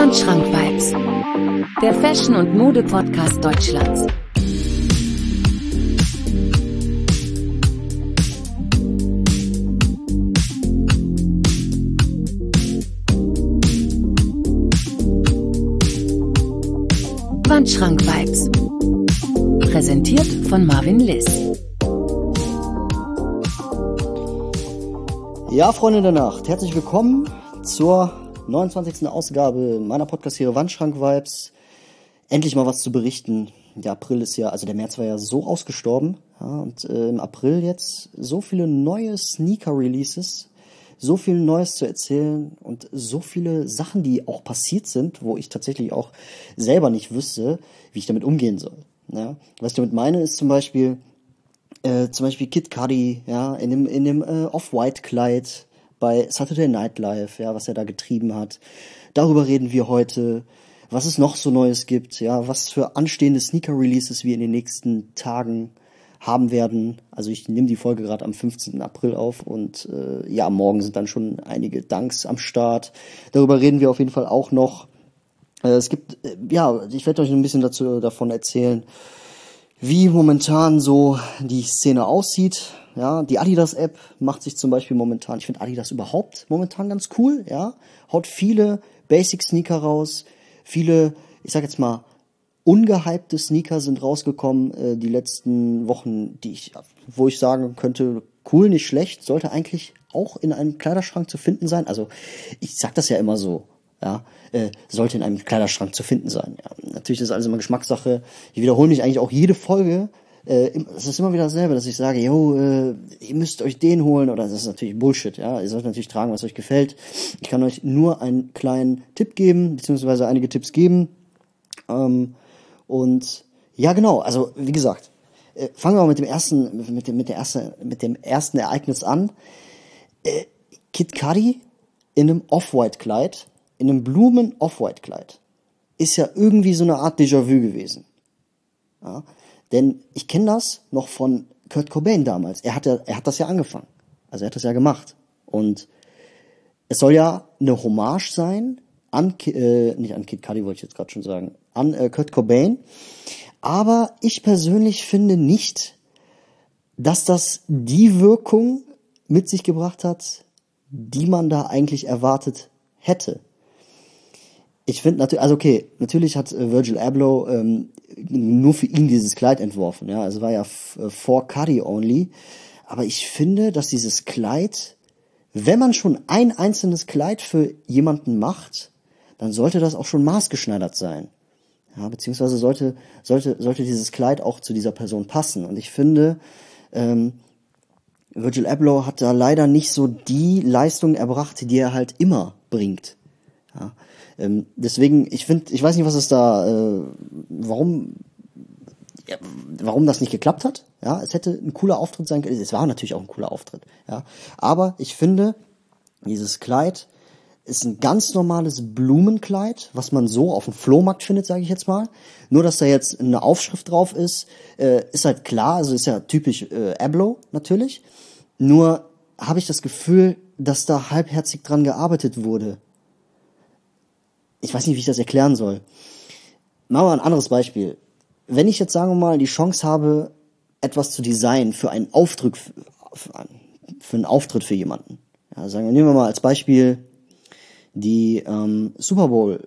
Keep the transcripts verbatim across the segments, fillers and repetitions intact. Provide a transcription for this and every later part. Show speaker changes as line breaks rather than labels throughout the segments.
Wandschrank-Vibes, der Fashion- und Mode-Podcast Deutschlands. Wandschrank-Vibes, präsentiert von Marvin Liss.
Ja, Freunde der Nacht, herzlich willkommen zur neunundzwanzigsten Ausgabe meiner Podcast-Serie Wandschrank-Vibes. Endlich mal was zu berichten. Der April ist ja, also der März war ja so ausgestorben. Ja, und äh, im April jetzt so viele neue Sneaker-Releases, so viel Neues zu erzählen und so viele Sachen, die auch passiert sind, wo ich tatsächlich auch selber nicht wüsste, wie ich damit umgehen soll. Ja, was ich damit meine, ist zum Beispiel, äh, zum Beispiel Kid Cudi, ja, in dem, in dem äh, Off-White-Kleid bei Saturday Night Live, ja, was er da getrieben hat. Darüber reden wir heute, was es noch so Neues gibt, ja, was für anstehende Sneaker-Releases wir in den nächsten Tagen haben werden. Also ich nehme die Folge gerade am fünfzehnten April auf und äh, ja, morgen sind dann schon einige Dunks am Start. Darüber reden wir auf jeden Fall auch noch. Äh, es gibt, äh, ja, ich werde euch ein bisschen dazu davon erzählen, wie momentan so die Szene aussieht. Ja, die Adidas-App macht sich zum Beispiel momentan, ich finde Adidas überhaupt momentan ganz cool, ja, haut viele Basic-Sneaker raus, viele, ich sag jetzt mal, ungehypte Sneaker sind rausgekommen, äh, die letzten Wochen, die ich, wo ich sagen könnte, cool, nicht schlecht, sollte eigentlich auch in einem Kleiderschrank zu finden sein. Also, ich sag das ja immer so, ja, äh, sollte in einem Kleiderschrank zu finden sein. Ja, natürlich ist das alles immer Geschmackssache. Ich wiederhole mich eigentlich auch jede Folge. Äh, es ist immer wieder dasselbe, dass ich sage, yo, äh, ihr müsst euch den holen, oder das ist natürlich Bullshit, ja. Ihr sollt natürlich tragen, was euch gefällt. Ich kann euch nur einen kleinen Tipp geben, beziehungsweise einige Tipps geben. Ähm, und ja, genau, also wie gesagt, äh, fangen wir mal mit dem ersten, mit dem, mit der ersten, mit dem ersten Ereignis an. Äh, Kid Cudi in einem Off-White-Kleid, in einem Blumen-Off-White-Kleid, ist ja irgendwie so eine Art Déjà-vu gewesen. Ja. Denn ich kenne das noch von Kurt Cobain damals. Er hat ja, er hat das ja angefangen. Also er hat das ja gemacht. Und es soll ja eine Hommage sein an, äh, nicht an Kid Cudi wollte ich jetzt gerade schon sagen, an äh, Kurt Cobain. Aber ich persönlich finde nicht, dass das die Wirkung mit sich gebracht hat, die man da eigentlich erwartet hätte. Ich finde natürlich, also okay, natürlich hat äh, Virgil Abloh ähm, nur für ihn dieses Kleid entworfen, ja, also war ja f- äh, for Cudi only, aber ich finde, dass dieses Kleid, wenn man schon ein einzelnes Kleid für jemanden macht, dann sollte das auch schon maßgeschneidert sein, ja, beziehungsweise sollte sollte sollte dieses Kleid auch zu dieser Person passen. Und ich finde, ähm, Virgil Abloh hat da leider nicht so die Leistung erbracht, die er halt immer bringt, ja. Ähm, deswegen, ich finde, ich weiß nicht, was es da, äh, warum, ja, warum das nicht geklappt hat. Ja, es hätte ein cooler Auftritt sein können. Es war natürlich auch ein cooler Auftritt. Ja, aber ich finde, dieses Kleid ist ein ganz normales Blumenkleid, was man so auf dem Flohmarkt findet, sage ich jetzt mal. Nur, dass da jetzt eine Aufschrift drauf ist, äh, ist halt klar. Also ist ja typisch äh, Abloh natürlich. Nur habe ich das Gefühl, dass da halbherzig dran gearbeitet wurde. Ich weiß nicht, wie ich das erklären soll. Machen wir ein anderes Beispiel. Wenn ich jetzt, sagen wir mal, die Chance habe, etwas zu designen für einen Auftritt, für einen Auftritt für jemanden. Ja, sagen wir, nehmen wir mal als Beispiel die ähm, Super Bowl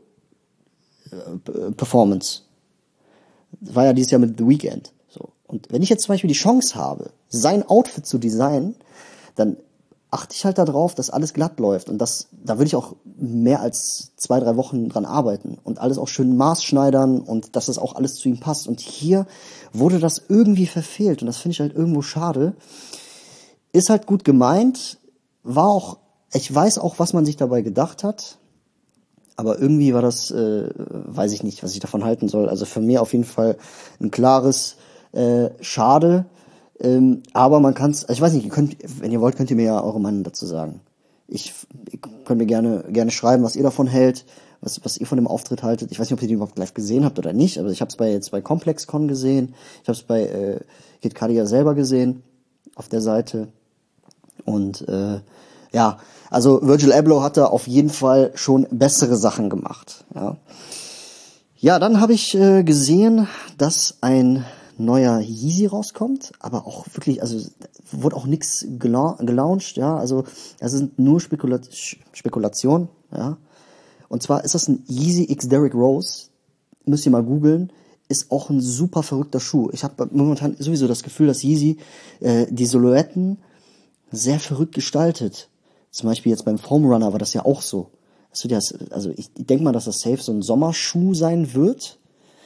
äh, Performance. Das war ja dieses Jahr mit The Weeknd. So. Und wenn ich jetzt zum Beispiel die Chance habe, sein Outfit zu designen, dann achte ich halt darauf, dass alles glatt läuft, und das, da würde ich auch mehr als zwei, drei Wochen dran arbeiten und alles auch schön maßschneidern und dass das auch alles zu ihm passt. Und hier wurde das irgendwie verfehlt und das finde ich halt irgendwo schade. Ist halt gut gemeint, war auch, ich weiß auch, was man sich dabei gedacht hat, aber irgendwie war das, äh, weiß ich nicht, was ich davon halten soll. Also für mich auf jeden Fall ein klares äh, Schade. Ähm, aber man kann es, ich weiß nicht, ihr könnt, wenn ihr wollt, könnt ihr mir ja eure Meinung dazu sagen. Ich, ihr könnt mir gerne gerne schreiben, was ihr davon hält, was was ihr von dem Auftritt haltet. Ich weiß nicht, ob ihr den überhaupt live gesehen habt oder nicht, aber ich habe es bei jetzt bei ComplexCon gesehen, ich habe es bei äh, Kid Cudi ja selber gesehen auf der Seite und äh, ja, also Virgil Abloh hat da auf jeden Fall schon bessere Sachen gemacht. Ja, ja dann habe ich äh, gesehen, dass ein neuer Yeezy rauskommt, aber auch wirklich, also wurde auch nichts gela- gelauncht, ja, also es sind nur Spekula- Spekulationen, ja. Und zwar ist das ein Yeezy X Derrick Rose, müsst ihr mal googeln, ist auch ein super verrückter Schuh. Ich habe momentan sowieso das Gefühl, dass Yeezy äh, die Silhouetten sehr verrückt gestaltet. Zum Beispiel jetzt beim Foam Runner war das ja auch so. Also, das, also ich, ich denke mal, dass das safe so ein Sommerschuh sein wird.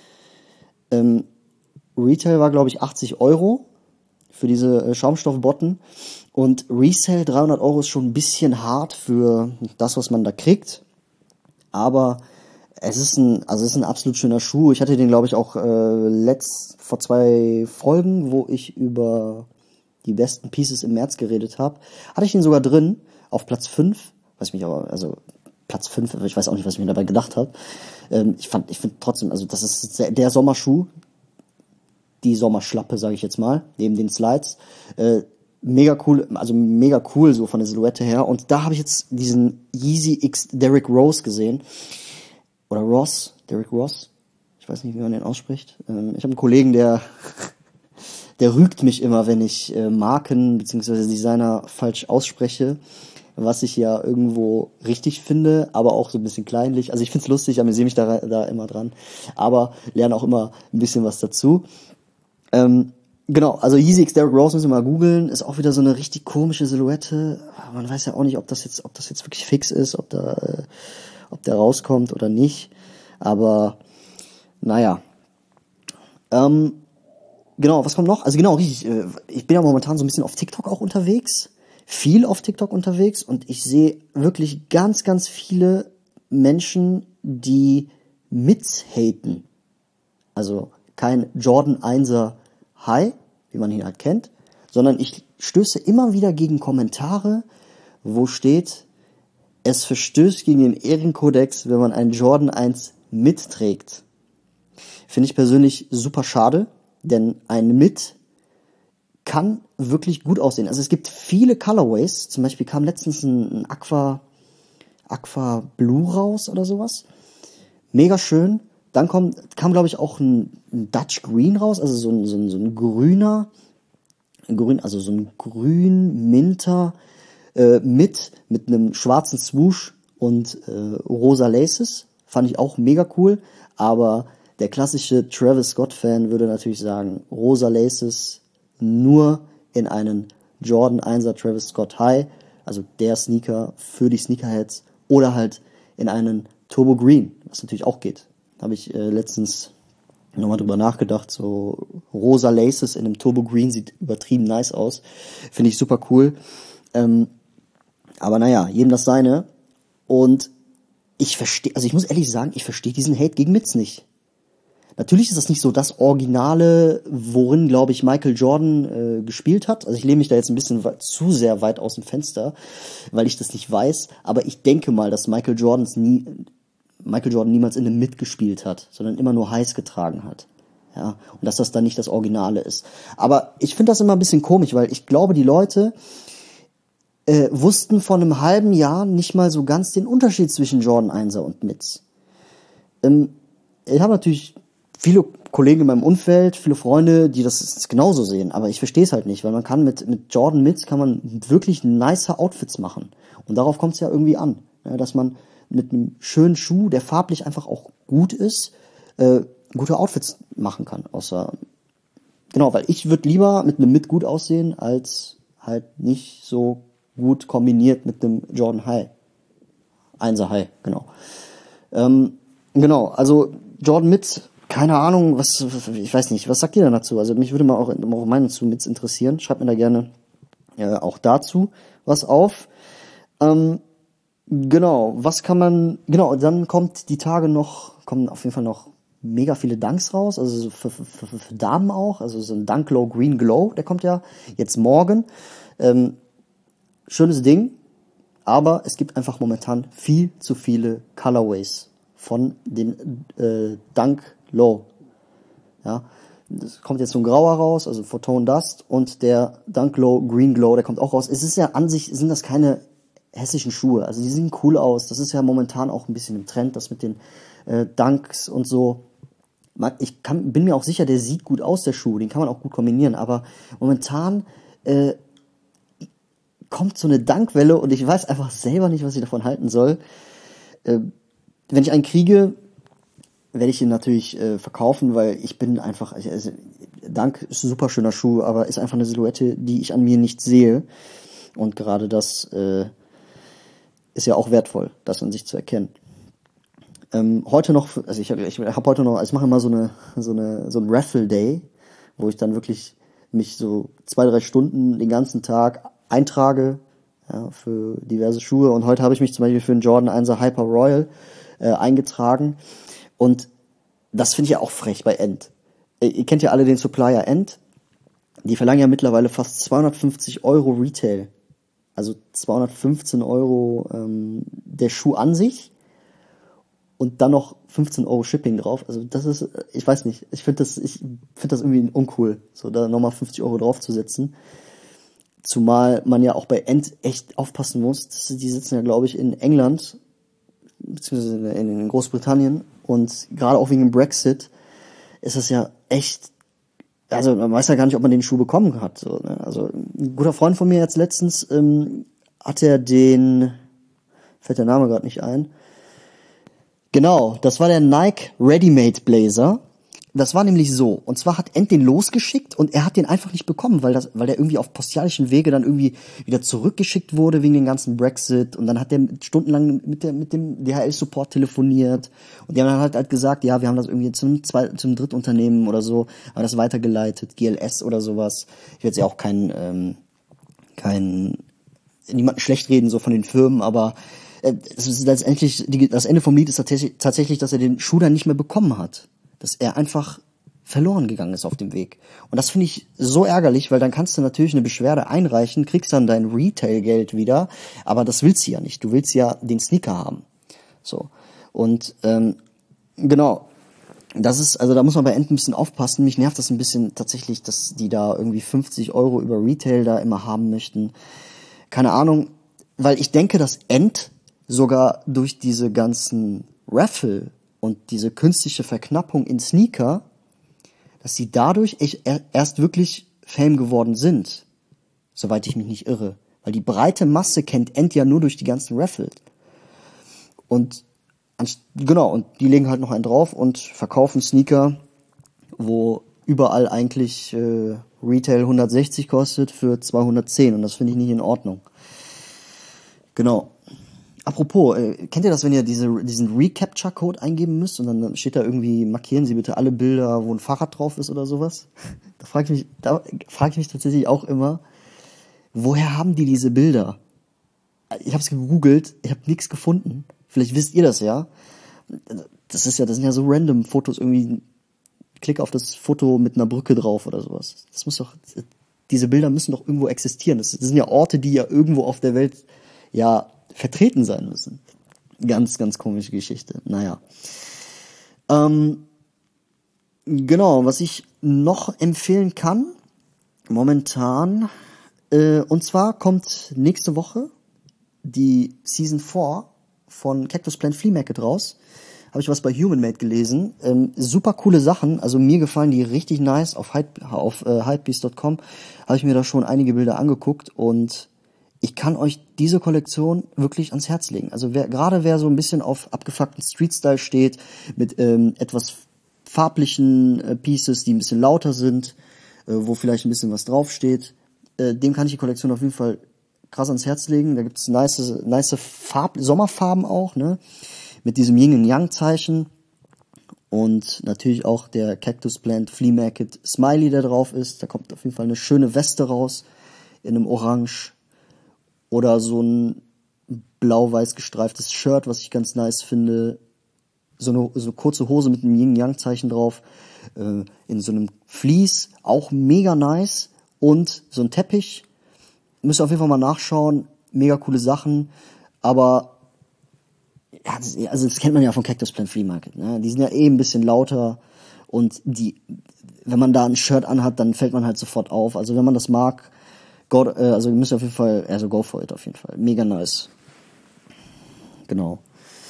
Ähm, Retail war, glaube ich, achtzig Euro für diese äh, Schaumstoffbotten. Und Resale dreihundert Euro ist schon ein bisschen hart für das, was man da kriegt. Aber es ist ein, also es ist ein absolut schöner Schuh. Ich hatte den, glaube ich, auch äh, letzt vor zwei Folgen, wo ich über die besten Pieces im März geredet habe. Hatte ich den sogar drin, auf Platz fünf. Weiß mich aber, also Platz fünf, ich weiß auch nicht, was ich mir dabei gedacht habe. Ähm, ich fand, ich finde trotzdem, also das ist der Sommerschuh. Die Sommerschlappe, sage ich jetzt mal, neben den Slides. Äh, mega cool, also mega cool so von der Silhouette her. Und da habe ich jetzt diesen Yeezy X Derrick Rose gesehen. Oder Ross, Derrick Ross. Ich weiß nicht, wie man den ausspricht. Ähm, ich habe einen Kollegen, der der rügt mich immer, wenn ich äh, Marken bzw. Designer falsch ausspreche, was ich ja irgendwo richtig finde, aber auch so ein bisschen kleinlich. Also ich find's lustig, amüsiere mich da, da immer dran, aber lerne auch immer ein bisschen was dazu. Ähm, genau, also Yeezy X Derrick Rose müssen wir mal googeln, ist auch wieder so eine richtig komische Silhouette. Man weiß ja auch nicht, ob das jetzt, ob das jetzt wirklich fix ist, ob da, äh, ob der rauskommt oder nicht. Aber naja. Ähm, genau, was kommt noch? Also genau, richtig. Äh, ich bin ja momentan so ein bisschen auf TikTok auch unterwegs, viel auf TikTok unterwegs und ich sehe wirklich ganz, ganz viele Menschen, die mithaten. Also kein Jordan einser High, wie man ihn halt kennt, sondern ich stöße immer wieder gegen Kommentare, wo steht, es verstößt gegen den Ehrenkodex, wenn man einen Jordan eins mitträgt. Finde ich persönlich super schade, denn ein Mit kann wirklich gut aussehen. Also es gibt viele Colorways, zum Beispiel kam letztens ein, ein Aqua, Aqua Blue raus oder sowas. Mega schön. Dann kam, kam glaube ich, auch ein, ein Dutch Green raus, also so ein, so ein, so ein grüner, ein grün, also so ein grün-minter äh, mit, mit einem schwarzen Swoosh und äh, rosa Laces. Fand ich auch mega cool, aber der klassische Travis Scott-Fan würde natürlich sagen, rosa Laces nur in einen Jordan einser Travis Scott High, also der Sneaker für die Sneakerheads, oder halt in einen Turbo Green, was natürlich auch geht. Habe ich äh, letztens nochmal drüber nachgedacht, so rosa Laces in einem Turbo Green sieht übertrieben nice aus. Finde ich super cool. Ähm, aber naja, jedem das seine. Und ich verstehe, also ich muss ehrlich sagen, ich verstehe diesen Hate gegen Mitz nicht. Natürlich ist das nicht so das Originale, worin, glaube ich, Michael Jordan äh, gespielt hat. Also ich lehne mich da jetzt ein bisschen weit, zu sehr weit aus dem Fenster, weil ich das nicht weiß. Aber ich denke mal, dass Michael Jordans nie, Michael Jordan niemals in einem mitgespielt hat, sondern immer nur heiß getragen hat. Ja, und dass das dann nicht das Originale ist. Aber ich finde das immer ein bisschen komisch, weil ich glaube, die Leute äh, wussten vor einem halben Jahr nicht mal so ganz den Unterschied zwischen Jordan einser und Mitz. Ähm, ich habe natürlich viele Kollegen in meinem Umfeld, viele Freunde, die das genauso sehen, aber ich verstehe es halt nicht, weil man kann mit mit Jordan Mitz kann man wirklich nice Outfits machen und darauf kommt es ja irgendwie an, ja, dass man mit einem schönen Schuh, der farblich einfach auch gut ist, äh, gute Outfits machen kann. Außer genau, weil ich würde lieber mit einem Mit gut aussehen als halt nicht so gut kombiniert mit einem Jordan High, einser High, genau. Ähm, genau, also Jordan Mitz, keine Ahnung, was, ich weiß nicht, was sagt ihr denn dazu? Also mich würde mal auch, auch Meinung zu Mitz interessieren. Schreibt mir da gerne äh, auch dazu was auf. Ähm, genau, was kann man, genau, dann kommt die Tage noch, kommen auf jeden Fall noch mega viele Dunks raus, also für, für, für, für Damen auch, also so ein Dunk Low Green Glow, der kommt ja jetzt morgen. Ähm, schönes Ding, aber es gibt einfach momentan viel zu viele Colorways von den äh, Dunk Low. Ja, es kommt jetzt so ein grauer raus, also Photon Dust, und der Dunk Low Green Glow, der kommt auch raus. Es ist ja an sich, sind das keine hässlichen Schuhe. Also die sehen cool aus. Das ist ja momentan auch ein bisschen im Trend, das mit den äh, Dunks und so. Ich kann, bin mir auch sicher, der sieht gut aus, der Schuh. Den kann man auch gut kombinieren. Aber momentan äh, kommt so eine Dunkwelle und ich weiß einfach selber nicht, was ich davon halten soll. Äh, wenn ich einen kriege, werde ich ihn natürlich äh, verkaufen, weil ich bin einfach, also, Dunk ist ein super schöner Schuh, aber ist einfach eine Silhouette, die ich an mir nicht sehe. Und gerade das äh, ist ja auch wertvoll, das an sich zu erkennen. Ähm, heute noch, also ich, ich habe heute noch, also ich mache immer so eine, so eine, so ein Raffle Day, wo ich dann wirklich mich so zwei, drei Stunden den ganzen Tag eintrage, ja, für diverse Schuhe. Und heute habe ich mich zum Beispiel für einen Jordan eins Hyper Royal äh, eingetragen. Und das finde ich ja auch frech bei End. Ihr kennt ja alle den Supplier End. Die verlangen ja mittlerweile fast zweihundertfünfzig Euro Retail. Also zweihundertfünfzehn Euro ähm, der Schuh an sich. Und dann noch fünfzehn Euro Shipping drauf. Also das ist, ich weiß nicht, ich finde das, ich finde das irgendwie uncool, so da nochmal fünfzig Euro draufzusetzen. Zumal man ja auch bei End echt aufpassen muss. Das, die sitzen ja, glaube ich, in England, beziehungsweise in Großbritannien. Und gerade auch wegen dem Brexit ist das ja echt, also man weiß ja gar nicht, ob man den Schuh bekommen hat. So, ne? Also ein guter Freund von mir jetzt letztens, ähm, hat er den, fällt der Name gerade nicht ein, genau, das war der Nike Ready-Made Blazer. Das war nämlich so. Und zwar hat End den losgeschickt und er hat den einfach nicht bekommen, weil das, weil der irgendwie auf postialischen Wege dann irgendwie wieder zurückgeschickt wurde wegen dem ganzen Brexit. Und dann hat der stundenlang mit der, mit dem D H L-Support telefoniert. Und die haben dann halt, halt gesagt, ja, wir haben das irgendwie zum, zwei, zum Drittunternehmen oder so, haben das weitergeleitet, G L S oder sowas. Ich will jetzt ja auch kein, ähm, kein, niemanden schlecht reden, so von den Firmen, aber es ist letztendlich, die, das Ende vom Lied ist tatsächlich, tatsächlich, dass er den Schuh dann nicht mehr bekommen hat. Dass er einfach verloren gegangen ist auf dem Weg. Und das finde ich so ärgerlich, weil dann kannst du natürlich eine Beschwerde einreichen, kriegst dann dein Retail-Geld wieder, aber das willst du ja nicht. Du willst ja den Sneaker haben. So. Und ähm, genau. Das ist, also da muss man bei End ein bisschen aufpassen. Mich nervt das ein bisschen tatsächlich, dass die da irgendwie fünfzig Euro über Retail da immer haben möchten. Keine Ahnung, weil ich denke, dass End sogar durch diese ganzen Raffle und diese künstliche Verknappung in Sneaker, dass sie dadurch echt erst wirklich Fame geworden sind, soweit ich mich nicht irre. Weil die breite Masse kennt End ja nur durch die ganzen Raffle. Und genau, und die legen halt noch einen drauf und verkaufen Sneaker, wo überall eigentlich äh, Retail hundertsechzig kostet für zweihundertzehn. Und das finde ich nicht in Ordnung. Genau. Apropos, äh, kennt ihr das, wenn ihr diese, diesen Recapture-Code eingeben müsst und dann, dann steht da irgendwie, markieren Sie bitte alle Bilder, wo ein Fahrrad drauf ist oder sowas? Da frage ich mich, da frage ich mich tatsächlich auch immer, woher haben die diese Bilder? Ich habe es gegoogelt, ich habe nichts gefunden. Vielleicht wisst ihr das ja. Das ist ja, das sind ja so random Fotos, irgendwie klick auf das Foto mit einer Brücke drauf oder sowas. Das muss doch, diese Bilder müssen doch irgendwo existieren. Das, das sind ja Orte, die ja irgendwo auf der Welt ja vertreten sein müssen. Ganz, ganz komische Geschichte. Naja. Ähm, genau, was ich noch empfehlen kann, momentan, äh, und zwar kommt nächste Woche die Season vier von Cactus Plant Flea Market raus. Habe ich was bei Human Made gelesen. Ähm, super coole Sachen. Also mir gefallen die richtig nice. Auf, Hype, auf äh, hypebeast Punkt com habe ich mir da schon einige Bilder angeguckt und ich kann euch diese Kollektion wirklich ans Herz legen. Also wer, gerade wer so ein bisschen auf abgefuckten Street-Style steht, mit ähm, etwas farblichen äh, Pieces, die ein bisschen lauter sind, äh, wo vielleicht ein bisschen was draufsteht, äh, dem kann ich die Kollektion auf jeden Fall krass ans Herz legen. Da gibt's nice, nice Farb, Sommerfarben auch, ne, mit diesem Yin und Yang Zeichen und natürlich auch der Cactus Plant Flea Market Smiley, der drauf ist. Da kommt auf jeden Fall eine schöne Weste raus in einem Orange. Oder so ein blau-weiß gestreiftes Shirt, was ich ganz nice finde. So eine, so eine kurze Hose mit einem Yin-Yang-Zeichen drauf. Äh, in so einem Vlies, auch mega nice. Und so ein Teppich. Müsst ihr auf jeden Fall mal nachschauen. Mega coole Sachen. Aber, ja, das, also das kennt man ja vom Cactus Plant Flea Market, ne? Die sind ja eh ein bisschen lauter. Und die, wenn man da ein Shirt anhat, dann fällt man halt sofort auf. Also wenn man das mag, Go, äh, also ihr müsst auf jeden Fall, also go for it auf jeden Fall. Mega nice. genau.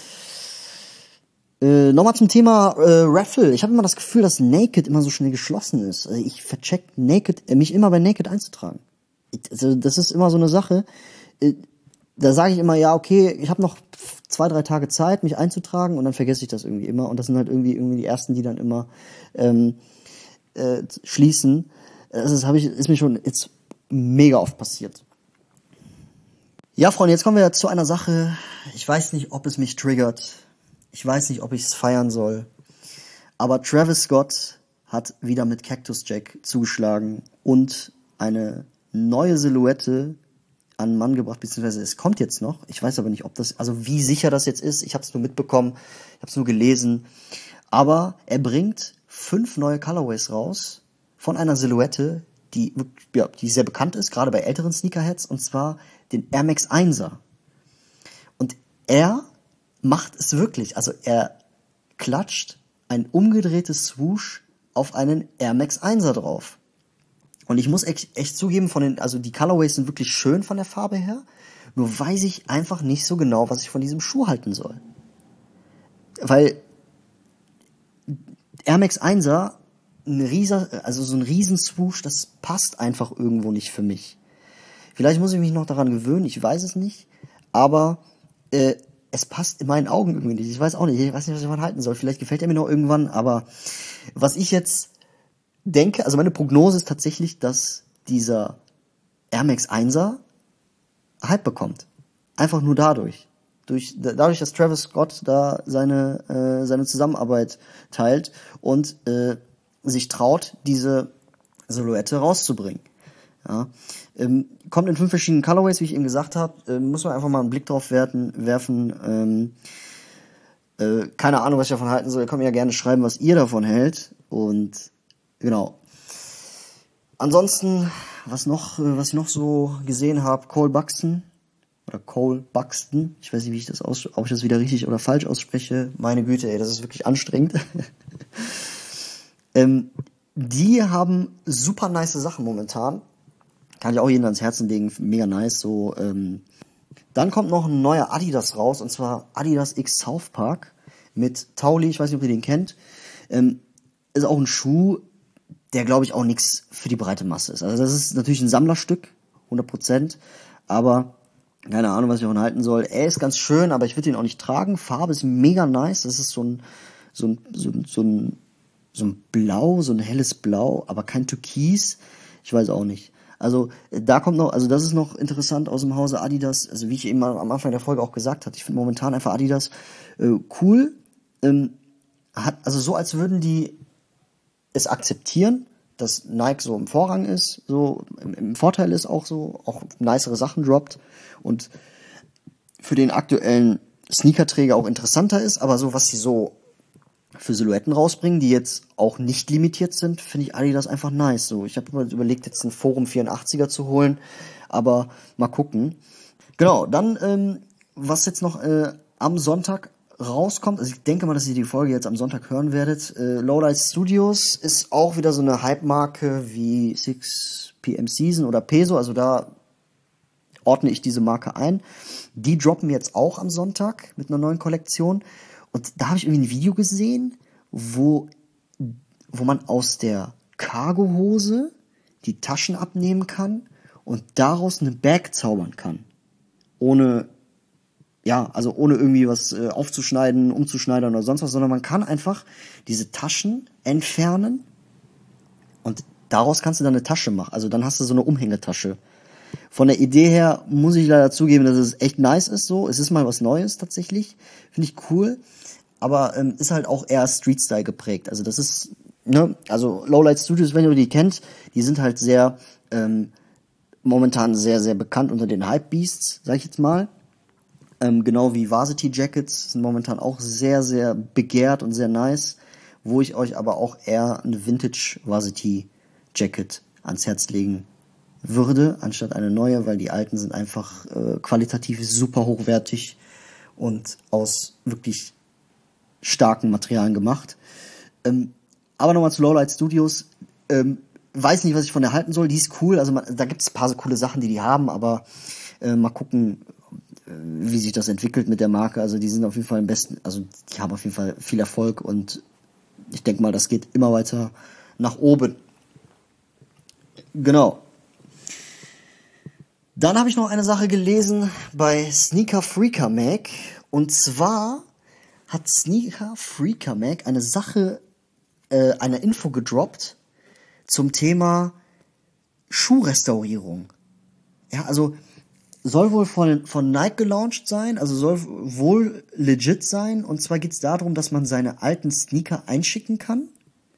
Äh, nochmal zum Thema äh, Raffle. Ich habe immer das Gefühl, dass Naked immer so schnell geschlossen ist. Also ich vercheck Naked, äh, mich immer bei Naked einzutragen. Ich, also das ist immer so eine Sache. Äh, da sage ich immer, ja, okay, ich habe noch zwei, drei Tage Zeit, mich einzutragen und dann vergesse ich das irgendwie immer. Und das sind halt irgendwie irgendwie die ersten, die dann immer ähm, äh, schließen. Das ist, hab ich, ist mir schon jetzt mega oft passiert. Ja, Freunde, jetzt kommen wir zu einer Sache. Ich weiß nicht, ob es mich triggert. Ich weiß nicht, ob ich es feiern soll, aber Travis Scott hat wieder mit Cactus Jack zugeschlagen und eine neue Silhouette an den Mann gebracht, beziehungsweise es kommt jetzt noch. Ich weiß aber nicht, ob das, also wie sicher das jetzt ist. Ich habe es nur mitbekommen, ich habe es nur gelesen. Aber er bringt fünf neue Colorways raus von einer Silhouette, die, ja, die sehr bekannt ist, gerade bei älteren Sneakerheads, und zwar den Air Max Einser. Und er macht es wirklich. Also er klatscht ein umgedrehtes Swoosh auf einen Air Max Einser drauf. Und ich muss echt, echt zugeben, von den, also die Colorways sind wirklich schön von der Farbe her, nur weiß ich einfach nicht so genau, was ich von diesem Schuh halten soll. Weil Air Max Einser, ein riesen, also so ein riesen Swoosh, das passt einfach irgendwo nicht für mich. Vielleicht muss ich mich noch daran gewöhnen, ich weiß es nicht, aber äh, es passt in meinen Augen irgendwie nicht. Ich weiß auch nicht, ich weiß nicht, was ich davon halten soll. Vielleicht gefällt er mir noch irgendwann, aber was ich jetzt denke, also meine Prognose ist tatsächlich, dass dieser Air Max Einser Hype bekommt. Einfach nur dadurch. Durch, dadurch, dass Travis Scott da seine, äh, seine Zusammenarbeit teilt und äh, sich traut, diese Silhouette rauszubringen. Ja, ähm, kommt in fünf verschiedenen Colorways, wie ich eben gesagt habe. Ähm, muss man einfach mal einen Blick drauf werten, werfen. Ähm, äh, keine Ahnung, was ich davon halten soll. Ihr könnt mir ja gerne schreiben, was ihr davon hält. Und genau. Ansonsten, was noch, äh, was ich noch so gesehen habe, Cole Buxton oder Cole Buxton. Ich weiß nicht, wie ich das aus, ob ich das wieder richtig oder falsch ausspreche. Meine Güte, ey, das ist wirklich anstrengend. ähm, die haben super nice Sachen momentan. Kann ich auch jedem ans Herzen legen, mega nice. So, ähm. Dann kommt noch ein neuer Adidas raus, und zwar Adidas X South Park mit Tauli, ich weiß nicht, ob ihr den kennt. Ähm, ist auch ein Schuh, der, glaube ich, auch nichts für die breite Masse ist. Also das ist natürlich ein Sammlerstück, hundert Prozent, aber keine Ahnung, was ich davon halten soll. Er ist ganz schön, aber ich würde ihn auch nicht tragen. Farbe ist mega nice, das ist so ein, so ein, so ein, so ein, so ein Blau, so ein helles Blau, aber kein Türkis. Ich weiß auch nicht. Also da kommt noch, also das ist noch interessant aus dem Hause Adidas, also wie ich eben am Anfang der Folge auch gesagt hatte, ich finde momentan einfach Adidas äh, cool, ähm, hat, also so als würden die es akzeptieren, dass Nike so im Vorrang ist, so im, im Vorteil ist auch so, auch nicere Sachen droppt und für den aktuellen Sneakerträger auch interessanter ist, aber so was sie so für Silhouetten rausbringen, die jetzt auch nicht limitiert sind, finde ich Adidas einfach nice. So, ich habe immer überlegt, jetzt einen Forum vierundachtziger zu holen, aber mal gucken. Genau, dann, ähm, was jetzt noch äh, am Sonntag rauskommt, also ich denke mal, dass ihr die Folge jetzt am Sonntag hören werdet. Äh, Lowlight Studios ist auch wieder so eine Hype-Marke wie six P M Season oder Peso, also da ordne ich diese Marke ein. Die droppen jetzt auch am Sonntag mit einer neuen Kollektion. Und da habe ich irgendwie ein Video gesehen, wo, wo man aus der Cargohose die Taschen abnehmen kann und daraus eine Bag zaubern kann. Ohne, ja, also ohne irgendwie was äh, aufzuschneiden, umzuschneidern oder sonst was, sondern man kann einfach diese Taschen entfernen und daraus kannst du dann eine Tasche machen. Also dann hast du so eine Umhängetasche. Von der Idee her muss ich leider zugeben, dass es echt nice ist so. Es ist mal was Neues tatsächlich. Finde ich cool. Aber ähm, ist halt auch eher Street-Style geprägt. Also das ist, ne, also Lowlight Studios, wenn ihr die kennt, die sind halt sehr, ähm, momentan sehr, sehr bekannt unter den Hype-Beasts, sag ich jetzt mal. Ähm, genau wie Varsity Jackets sind momentan auch sehr, sehr begehrt und sehr nice. Wo ich euch aber auch eher eine Vintage Varsity Jacket ans Herz legen würde, anstatt eine neue, weil die alten sind einfach äh, qualitativ super hochwertig und aus wirklich starken Materialien gemacht. Ähm, aber nochmal zu Lowlight Studios. Ähm, weiß nicht, was ich von der halten soll. Die ist cool. Also man, da gibt es ein paar so coole Sachen, die die haben, aber äh, mal gucken, wie sich das entwickelt mit der Marke. Also die sind auf jeden Fall im besten, also die haben auf jeden Fall viel Erfolg und ich denke mal, das geht immer weiter nach oben. Genau. Dann habe ich noch eine Sache gelesen bei Sneaker Freaker Mag. Und zwar hat Sneaker Freaker Mag eine Sache, äh, eine Info gedroppt zum Thema Schuhrestaurierung. Ja, also soll wohl von, von Nike gelauncht sein, also soll wohl legit sein. Und zwar geht es darum, dass man seine alten Sneaker einschicken kann.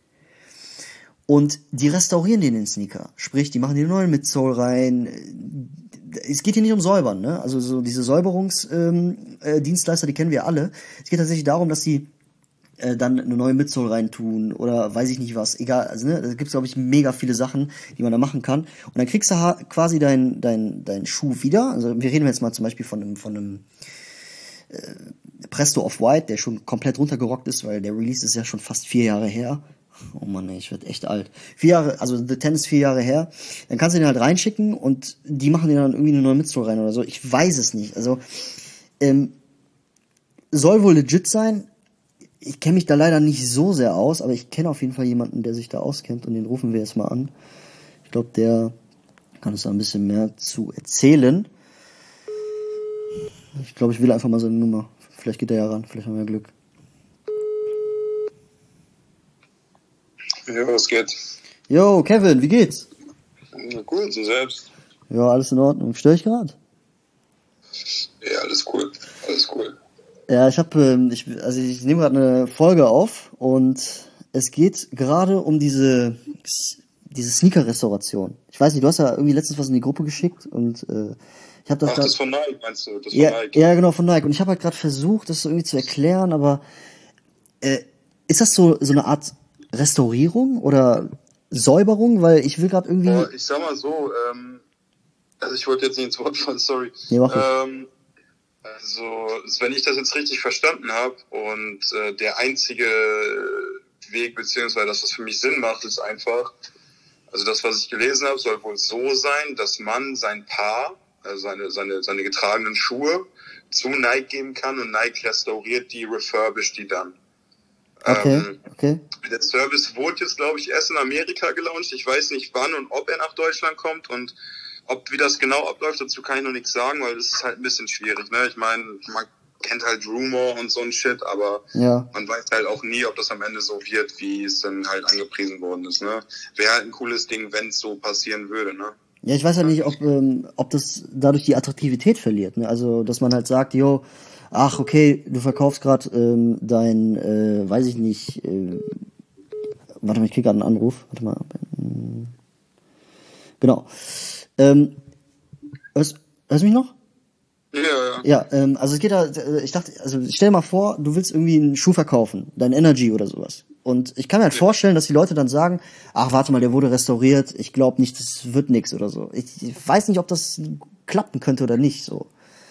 Und die restaurieren den, den Sneaker. Sprich, die machen die neuen Midsole rein. Es geht hier nicht um Säubern, ne? Also so diese Säuberungsdienstleister, ähm, äh, die kennen wir alle. Es geht tatsächlich darum, dass die äh, dann eine neue Midsole reintun oder weiß ich nicht was. Egal, also ne, da gibt's glaube ich mega viele Sachen, die man da machen kann. Und dann kriegst du ha- quasi deinen dein, dein Schuh wieder. Also wir reden jetzt mal zum Beispiel von einem von einem äh, Presto Off-White, der schon komplett runtergerockt ist, weil der Release ist ja schon fast vier Jahre her. Oh Mann, ey, ich werd echt alt. Vier Jahre, also The Ten ist vier Jahre her. Dann kannst du den halt reinschicken und die machen dir dann irgendwie eine neue Midsole rein oder so. Ich weiß es nicht. Also, ähm, soll wohl legit sein. Ich kenne mich da leider nicht so sehr aus, aber ich kenne auf jeden Fall jemanden, der sich da auskennt und den rufen wir jetzt mal an. Ich glaube, der kann uns da ein bisschen mehr zu erzählen. Ich glaube, ich will einfach mal seine Nummer. Vielleicht geht er ja ran, vielleicht haben wir ja Glück.
Ja, was geht?
Yo, Kevin, wie geht's?
Na gut, und selbst?
Ja, alles in Ordnung. Störe ich gerade?
Ja, alles cool. Alles cool.
Ja, ich habe, ähm, ich, also ich nehme gerade eine Folge auf und es geht gerade um diese diese Sneaker-Restauration. Ich weiß nicht, du hast ja irgendwie letztens was in die Gruppe geschickt und äh, ich habe das.
Ach,
grad,
das von Nike meinst du? Das
ja,
von Nike?
Ja, genau von Nike. Und ich habe halt gerade versucht, das so irgendwie zu erklären, aber äh, ist das so so eine Art Restaurierung oder Säuberung? Weil ich will gerade irgendwie.
Boah, ich sag mal so, ähm, also ich wollte jetzt nicht ins Wort fallen, sorry.
Nee, mach
ähm, also, wenn ich das jetzt richtig verstanden habe und äh, der einzige Weg, beziehungsweise das, was für mich Sinn macht, ist einfach, also das, was ich gelesen habe, soll wohl so sein, dass man sein Paar, also seine, seine, seine getragenen Schuhe zu Nike geben kann und Nike restauriert die, refurbished die dann.
Okay,
ähm,
okay.
Der Service wurde jetzt, glaube ich, erst in Amerika gelauncht. Ich weiß nicht wann und ob er nach Deutschland kommt und ob wie das genau abläuft, dazu kann ich noch nichts sagen, weil das ist halt ein bisschen schwierig. Ne? Ich meine, man kennt halt Rumor und so ein Shit, aber
Ja.
man weiß halt auch nie, ob das am Ende so wird, wie es dann halt angepriesen worden ist. Ne? Wäre halt ein cooles Ding, wenn es so passieren würde. Ne?
Ja, ich weiß ja nicht, ob ähm, ob das dadurch die Attraktivität verliert. Ne? Also, dass man halt sagt, yo, ach, okay, du verkaufst gerade ähm, dein, äh, weiß ich nicht, äh, warte mal, ich krieg gerade einen Anruf. Warte mal. Ähm, genau. Ähm, hörst, hörst du mich noch?
Ja, ja.
Ja, ähm, also es geht da, äh, ich dachte, also stell dir mal vor, du willst irgendwie einen Schuh verkaufen, dein Energy oder sowas. Und ich kann mir halt vorstellen, dass die Leute dann sagen, ach, warte mal, der wurde restauriert, ich glaube nicht, das wird nix oder so. Ich, ich weiß nicht, ob das klappen könnte oder nicht, so.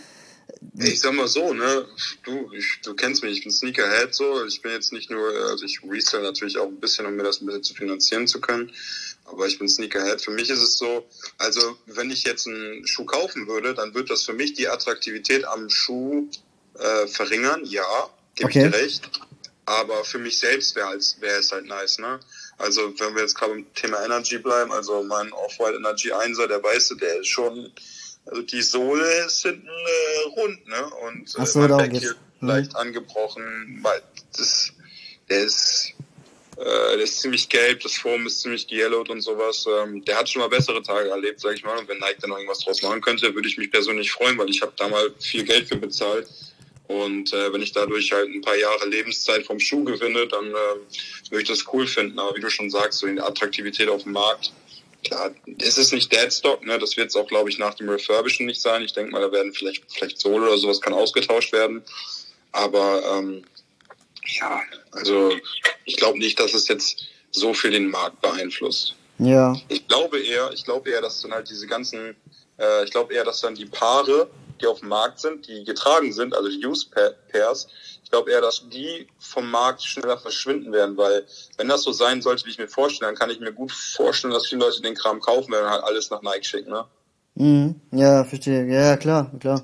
Ich sag mal so, ne, du, ich, du kennst mich, ich bin Sneakerhead so, ich bin jetzt nicht nur, also ich resell natürlich auch ein bisschen, um mir das ein bisschen zu finanzieren zu können, aber ich bin Sneakerhead. Für mich ist es so, also wenn ich jetzt einen Schuh kaufen würde, dann wird das für mich die Attraktivität am Schuh äh, verringern, ja, gebe
Okay.
ich dir recht, aber für mich selbst wäre halt, wäre es halt nice, ne. Also wenn wir jetzt gerade beim Thema Energy bleiben, also mein Off-White Energy Einser, der weiße, der ist schon, also die Sohle ist hinten äh, rund, ne? Und äh,
Ach so,
mein
darum
Back
geht's.
hier
Mhm.
leicht angebrochen, weil das, der ist, äh, der ist ziemlich gelb, das Foam ist ziemlich geyellowed und sowas. Ähm, der hat schon mal bessere Tage erlebt, sag ich mal. Und wenn Nike dann noch irgendwas draus machen könnte, würde ich mich persönlich freuen, weil ich habe da mal viel Geld für bezahlt. Und äh, wenn ich dadurch halt ein paar Jahre Lebenszeit vom Schuh gewinne, dann äh, würde ich das cool finden. Aber wie du schon sagst, so in der Attraktivität auf dem Markt, klar, es ist nicht Deadstock, ne? Das wird es auch, glaube ich, nach dem Refurbischen nicht sein. Ich denke mal, da werden vielleicht vielleicht Sohle oder sowas kann ausgetauscht werden. Aber ähm, ja, also ich glaube nicht, dass es jetzt so viel den Markt beeinflusst.
Ja.
Ich glaube eher, ich glaube eher, dass dann halt diese ganzen, äh, ich glaube eher, dass dann die Paare, die auf dem Markt sind, die getragen sind, also die Used Pairs, ich glaube eher, dass die vom Markt schneller verschwinden werden, weil wenn das so sein sollte, wie ich mir vorstelle, dann kann ich mir gut vorstellen, dass viele Leute den Kram kaufen, wenn man halt alles nach Nike schickt, ne?
Mhm. Ja, verstehe. Ja, klar, klar.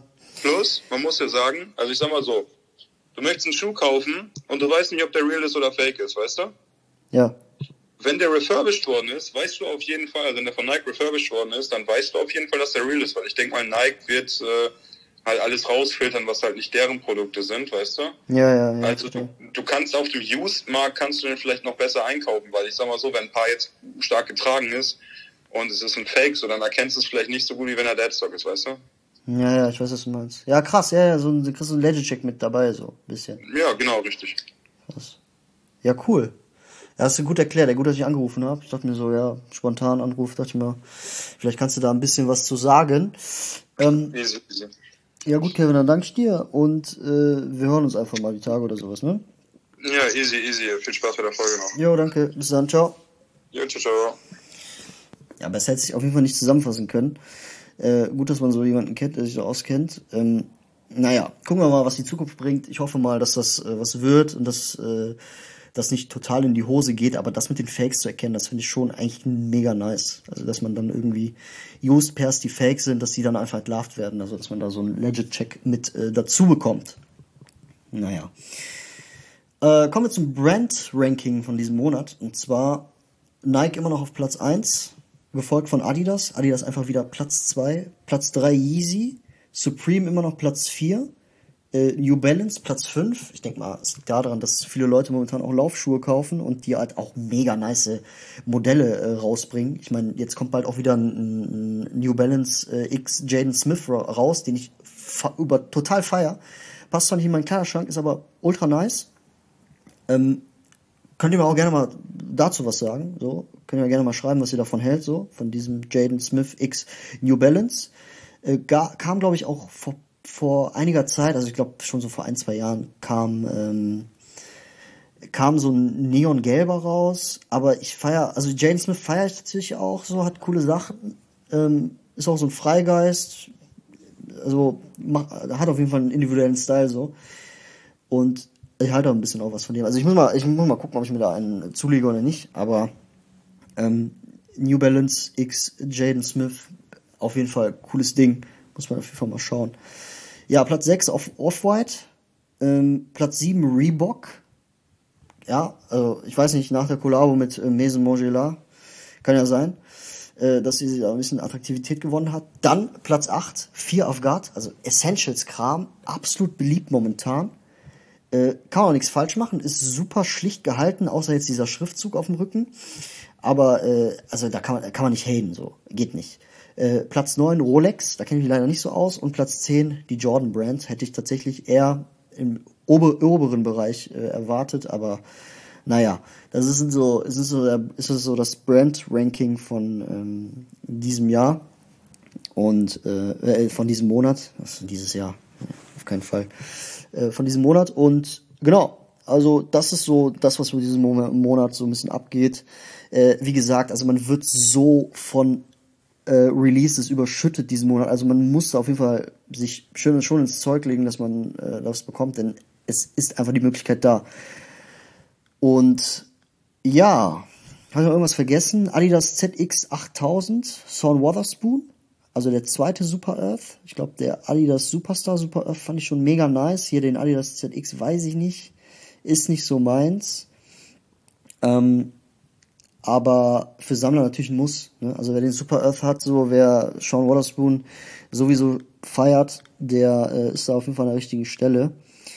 Plus, man muss ja sagen, also ich sag mal so, du möchtest einen Schuh kaufen und du weißt nicht, ob der real ist oder fake ist, weißt du?
Ja.
Wenn der refurbished worden ist, weißt du auf jeden Fall, also wenn der von Nike refurbished worden ist, dann weißt du auf jeden Fall, dass der real ist, weil ich denke mal, Nike wird äh, halt alles rausfiltern, was halt nicht deren Produkte sind, weißt du?
Ja, ja, ja.
Also du, du kannst auf dem Used-Markt kannst du den vielleicht noch besser einkaufen, weil ich sag mal so, wenn ein Paar jetzt stark getragen ist und es ist ein Fake, so dann erkennst du es vielleicht nicht so gut, wie wenn er Deadstock ist, weißt du?
Ja, ja, ich weiß, was du meinst. Ja, krass, ja, ja, so ein, du kriegst so einen Legit-Check mit dabei, so ein bisschen.
Ja, genau, richtig.
Krass. Ja, cool. Ja, hast du gut erklärt, ja, gut, dass ich angerufen habe. Ich dachte mir so, ja, spontan Anruf, dachte ich mir, vielleicht kannst du da ein bisschen was zu sagen. Ähm,
easy, easy.
Ja gut, Kevin, dann danke ich dir und äh, wir hören uns einfach mal die Tage oder sowas, ne?
Ja, easy, easy. Viel Spaß bei der Folge noch.
Jo, danke. Bis dann, ciao.
Jo, ciao, ciao.
Ja, aber es hätte sich auf jeden Fall nicht zusammenfassen können. Äh, gut, dass man so jemanden kennt, der sich so auskennt. Ähm, naja, gucken wir mal, was die Zukunft bringt. Ich hoffe mal, dass das äh, was wird und dass äh, das nicht total in die Hose geht, aber das mit den Fakes zu erkennen, das finde ich schon eigentlich mega nice. Also, dass man dann irgendwie Used Pairs, die fake sind, dass die dann einfach entlarvt werden, also dass man da so einen Legit-Check mit äh, dazu bekommt. Naja. Äh, kommen wir zum Brand-Ranking von diesem Monat, und zwar Nike immer noch auf Platz eins, gefolgt von Adidas. Adidas einfach wieder Platz zwei, Platz drei Yeezy, Supreme immer noch Platz vier, New Balance, Platz fünf. Ich denke mal, es liegt daran, dass viele Leute momentan auch Laufschuhe kaufen und die halt auch mega nice Modelle äh, rausbringen. Ich meine, jetzt kommt bald auch wieder ein, ein New Balance äh, X Jaden Smith ra- raus, den ich fa- über total feier. Passt zwar nicht in meinen Kleiderschrank, ist aber ultra nice. Ähm, könnt ihr mir auch gerne mal dazu was sagen. So, könnt ihr mir gerne mal schreiben, was ihr davon hält, so, von diesem Jaden Smith X New Balance. Äh, gar, kam, glaube ich, auch vor Vor einiger Zeit, also ich glaube schon so vor ein, zwei Jahren, kam ähm, kam so ein Neongelber raus, aber ich feier, also Jaden Smith feiere ich natürlich auch, so, hat coole Sachen, ähm, ist auch so ein Freigeist, also macht, hat auf jeden Fall einen individuellen Style, so, und ich halte auch ein bisschen auch was von dem, also ich muss mal, ich muss mal gucken, ob ich mir da einen zulege oder nicht, aber ähm, New Balance X Jaden Smith, auf jeden Fall cooles Ding, muss man auf jeden Fall mal schauen. Ja, Platz sechs auf Off-White, ähm, Platz sieben Reebok. Ja, also ich weiß nicht, nach der Kollabo mit äh, Maison Margiela, kann ja sein, äh, dass sie da ein bisschen Attraktivität gewonnen hat. Dann Platz acht, Fear of God, also Essentials-Kram, absolut beliebt momentan. Äh, kann man auch nichts falsch machen, ist super schlicht gehalten, außer jetzt dieser Schriftzug auf dem Rücken. Aber, äh, also da kann man, da kann man nicht haten, so, geht nicht. Äh, Platz neun Rolex, da kenne ich mich leider nicht so aus, und Platz zehn die Jordan Brand, hätte ich tatsächlich eher im ober- oberen Bereich äh, erwartet, aber naja, das ist so, es ist so, ist so das Brand-Ranking von ähm, diesem Jahr und äh, von diesem Monat, also dieses Jahr, auf keinen Fall, äh, von diesem Monat, und genau, also das ist so das, was mit diesem Monat so ein bisschen abgeht. Äh, wie gesagt, also man wird so von Äh, Releases überschüttet diesen Monat. Also man muss da auf jeden Fall sich schön schon ins Zeug legen, dass man äh, das bekommt, denn es ist einfach die Möglichkeit da. Und ja, habe ich noch irgendwas vergessen? Adidas Z X achttausend, Sean Wotherspoon, also der zweite Super Earth. Ich glaube, der Adidas Superstar Super Earth fand ich schon mega nice. Hier den Adidas Z X weiß ich nicht, ist nicht so meins. Ähm, Aber für Sammler natürlich ein Muss. Ne? Also wer den Super Earth hat, so wer Sean Wotherspoon sowieso feiert, der äh, ist da auf jeden Fall an der richtigen Stelle.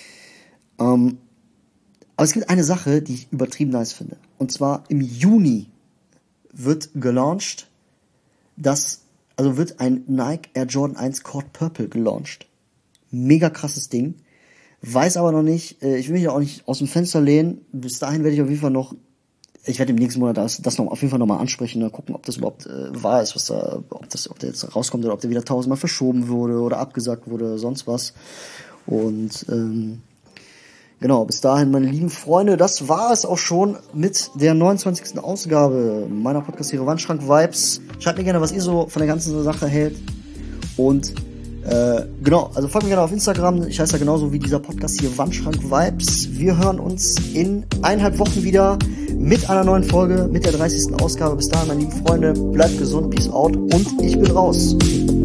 Ähm, aber es gibt eine Sache, die ich übertrieben nice finde. Und zwar im Juni wird gelauncht, das, also wird ein Nike Air Jordan eins Cord Purple gelauncht. Mega krasses Ding. Weiß aber noch nicht, äh, ich will mich ja auch nicht aus dem Fenster lehnen. Bis dahin werde ich auf jeden Fall noch Ich werde im nächsten Monat das, das noch auf jeden Fall nochmal ansprechen, ne? Gucken, ob das überhaupt äh, wahr ist, was da, ob das, ob der jetzt rauskommt oder ob der wieder tausendmal verschoben wurde oder abgesagt wurde oder sonst was. Und ähm, genau, bis dahin, meine lieben Freunde, das war es auch schon mit der neunundzwanzigsten Ausgabe meiner Podcast hier Wandschrank Vibes. Schreibt mir gerne, was ihr so von der ganzen Sache hält. Und äh, genau, also folgt mir gerne auf Instagram. Ich heiße da genauso wie dieser Podcast hier Wandschrank Vibes. Wir hören uns in eineinhalb Wochen wieder mit einer neuen Folge, mit der dreißigsten Ausgabe. Bis dahin, meine lieben Freunde, bleibt gesund, peace out und ich bin raus.